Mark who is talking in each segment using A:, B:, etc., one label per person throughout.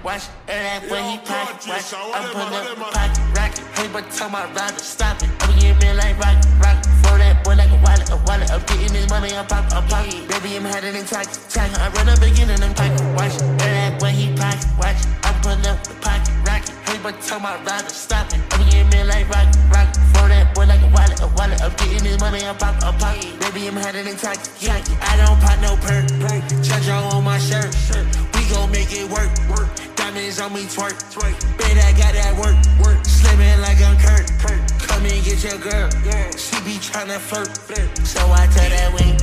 A: watch that when he pocket, watch. I'm putting up the pocket, rocket. Hey, but tell my rider, stop it. I'm getting me like rock. For that boy like a wallet. I'm getting this money, I'm pocket. Baby, I'm heading in tack. I run up again and I'm pocket, watch that when he pocket, watch. I'm putting up the pocket, rocket. Hey, but tell my rider, stop it. I'm getting me like rock. For that boy like a wallet. I'm getting this money, I'm pocket. Baby, I'm heading in tack. I don't pop no perk. Judge on my shirt. We gon' make it work. Diamonds on me twerk. Bet I got that work. Slimming like I'm Kurt. Come and get your girl. She be tryna flirt. So I tell that wait.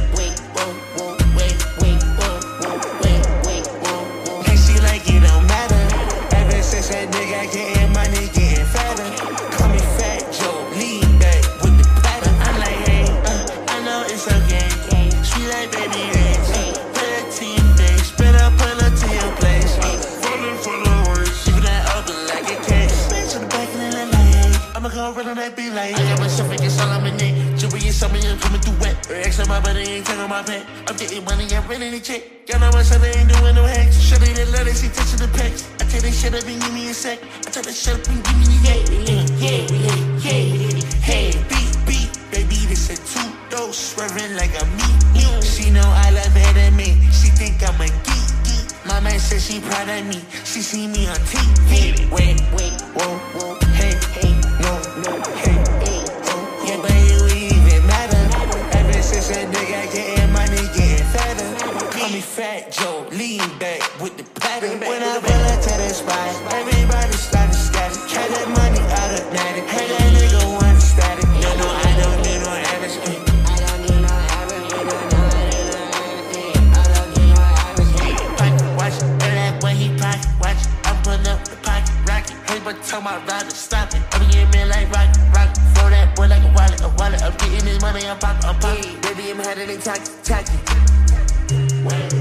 A: And she like it don't matter. Ever since that nigga getting money, getting fatter. Call me Fat Joe, lean back with the platter. I'm like, hey, I know it's okay. She like baby rich. Put her to your face, better pull her to your place. Falling for the worst, keeping that open like a case. Bitch on the back and then I'ma go run on that beat like I got myself and all I'm in it. Jewelry and something I'm coming through wet. X on my body ain't taking my pet. I'm getting money, I'm renting the check. Got on my son, I ain't doing no hacks. Shut it and let it, she touching the pecs. I tell that shut up and give me a sec. I tell that shut up and give me the Hey, beat, baby, this a two-dose. Swerving like a meat. She know I love her than me. She think I'm a geek. My man said she proud of me. She see me on TV. Wait, whoa, hey, no, hey, yeah, but it even matter. Ever since that nigga getting money, getting fatter. Call me Fat Joe, lean back with the platter. When I pull up to the spot, everybody started static. Try that money automatic. Hey, that nigga want static. No, I don't need no average. Watch that when he pocket, watch. I'm putting up the pocket, rocket. Hey, but tell my rider, stop it. I'm getting me like rock. For that boy like a wallet. I'm getting this money, I'm pocket. Baby, I'm heading in tacky.